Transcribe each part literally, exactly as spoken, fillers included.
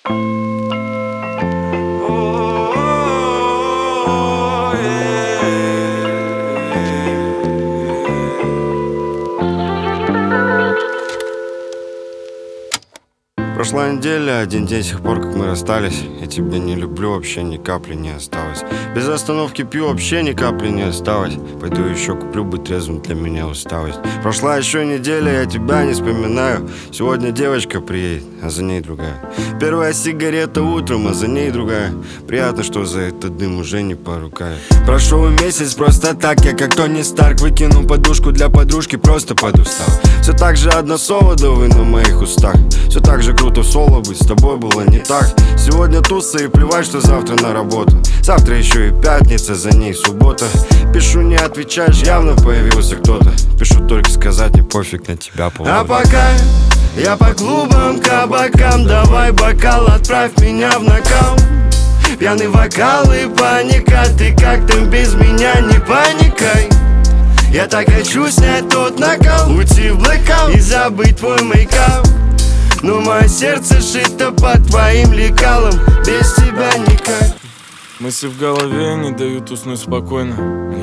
Прошла неделя, один день с тех пор, как мы расстались. Я тебя не люблю, вообще ни капли не осталось. Без остановки пью, вообще ни капли не осталось. Пойду еще куплю, быть трезвым для меня усталость. Прошла еще неделя, я тебя не вспоминаю. Сегодня девочка приедет, а за ней другая. Первая сигарета утром, а за ней другая. Приятно, что за этот дым уже не порукаю. Прошел месяц просто так, я как Тони Старк. Выкинул подушку для подружки, просто подустал. Все так же одно слово, да вы на моих устах. Все так же круто в соло быть, с тобой было не так. Сегодня туса и плевать, что завтра на работу. Завтра еще и пятница, за ней суббота. Пишу, не отвечаешь, явно появился кто-то. Пишу только сказать, не пофиг на тебя полгода. А пока я по клубам, кабакам, давай бокал, отправь меня в нокаут. Пьяный вокал и паника, ты как там без меня, не паникай. Я так хочу снять тот накал, уйти в блэкаут и забыть твой мейкап. Но мое сердце шито под твоим лекалом, без тебя никак. Мысли в голове не дают уснуть спокойно.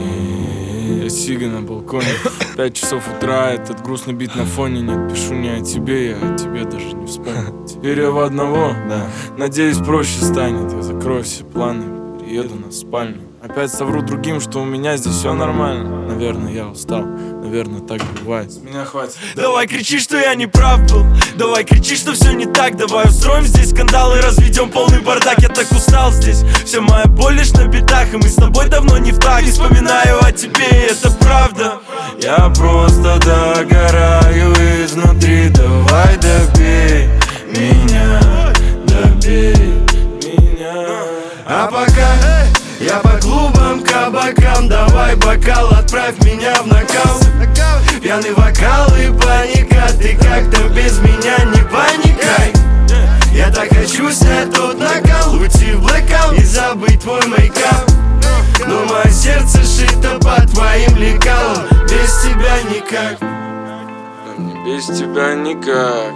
Я сига на балконе. Пять часов утра, этот грустный бит на фоне. Нет, пишу не о тебе, я о тебе даже не вспомнил. Теперь я в одного, да. Надеюсь, проще станет. Я закрою все планы, приеду на спальню. Опять совру другим, что у меня здесь все нормально. Наверное, я устал, наверное, так бывает. С меня хватит. Давай кричи, что я не прав был. Давай кричи, что все не так. Давай устроим здесь скандал и разведем полный бардак. Я так устал здесь, вся моя боль лишь на битах. И мы с тобой давно не в так. Не вспоминаю о тебе, это правда. Я просто догораю изнутри. Давай добей меня, добей меня. А пока я по клубам, кабакам, давай бокал, отправь меня в нокаут. Пьяный вокал и паника, ты как там без меня, не паникай. Я так хочу снять тот накал, уйти в блэкаут и забыть твой мейкап. Но мое сердце шито под твоим лекалом, без тебя никак. Да мне без тебя никак.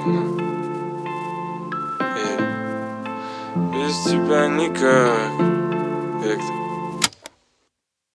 Эй, без тебя никак. Как ты?